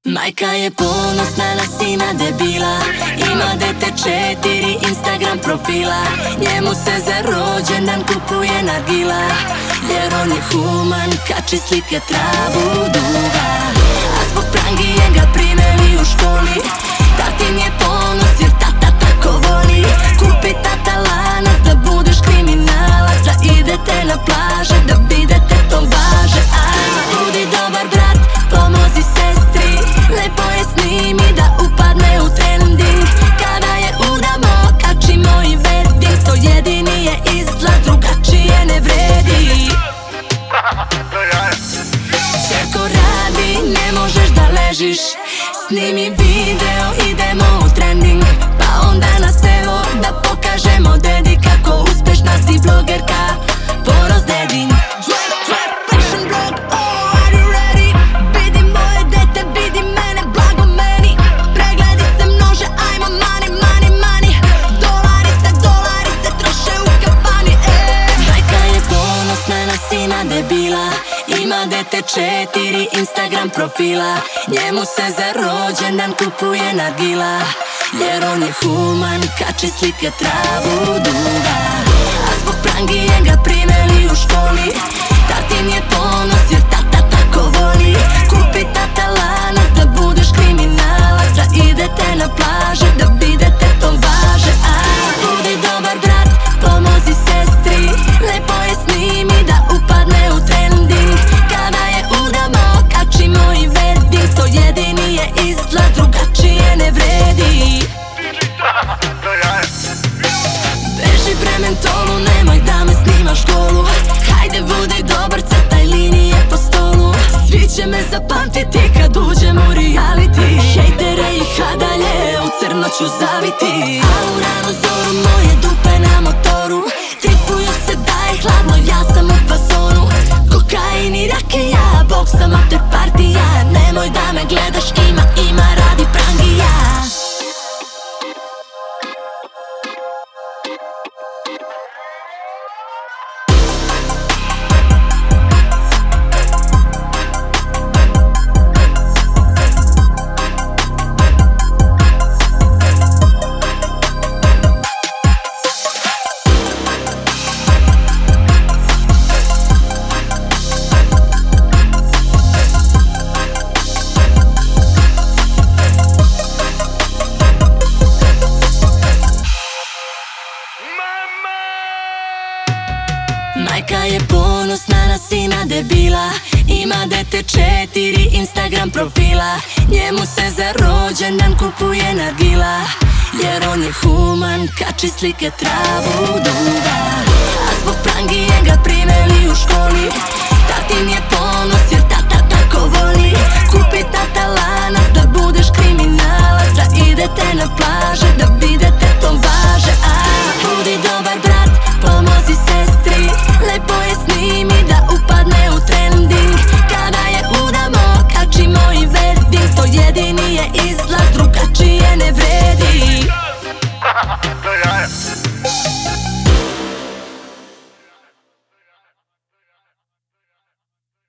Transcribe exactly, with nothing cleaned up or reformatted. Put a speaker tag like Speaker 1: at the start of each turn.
Speaker 1: Majka je ponosna na sina debila, ima dete četiri Instagram profila. Njemu se za rođendan kupuje nargila, jer on je human, kači slike, travu duva. A zbog prangije ga primeli u školi, tatin je ponos jer tata tako voli. Kupi tata lanac da budeš kriminalac, da idete na plaže, da bidete tombaže. A budi dobar brat, pomozi sestri, lepo je snimi da upadne u trending. Kada je udamo, kačimo i wedding, to jedini je izlaz, drugačije ne vredi. Čerko radi, ne možeš da ležiš, snimi video, idemo u trending. Pa onda nas evo da pokažemo dedi kako uspešna si blogerka, ponos dedin. Fashion blog, oh are you ready? Bidi moje dete, bidi mene, blago meni. Pregledi se množe, ajmo money, money, money. Dolari se, dolari se troše u kafani, ej. Majka je ponosna na sina debila, ima dete četiri Instagram profila. Njemu se za rođendan kupuje nargila, jer on je human, kači slike, travu duva. A zbog prangije ga primeli u školi, tatin je ponos jer tata tako voli. Kupi tata lanac da budeš kriminalac, da idete na plaže, da bidete tombaže. A budi dobar brat, pomozi sestri, lepo je snimi da upadne u trending. Kada je udamo, kačimo i wedding, to jedini je izlaz, drugačije ne vredi. Beži pre mentolu, nemoj da me snimaš golu. Hajde budi dobar, crtaj linije po stolu. Svi će me zapamtiti kad uđem u reality. Hejtere i hadalje u crno ću zaviti. A u ranu zoru moje dupe na motoru, tripuju se da je hladno, ja sam u fazonu. Kokain i rakija, bok sam after partija. Nemoj da me gledaš, ima, ima, radi prangija. Majka je ponosna na sina debila, ima dete četiri Instagram profila. Njemu se za rođendan kupuje nargila, jer on je human, kači slike, travu duva. A zbog prangije ga pri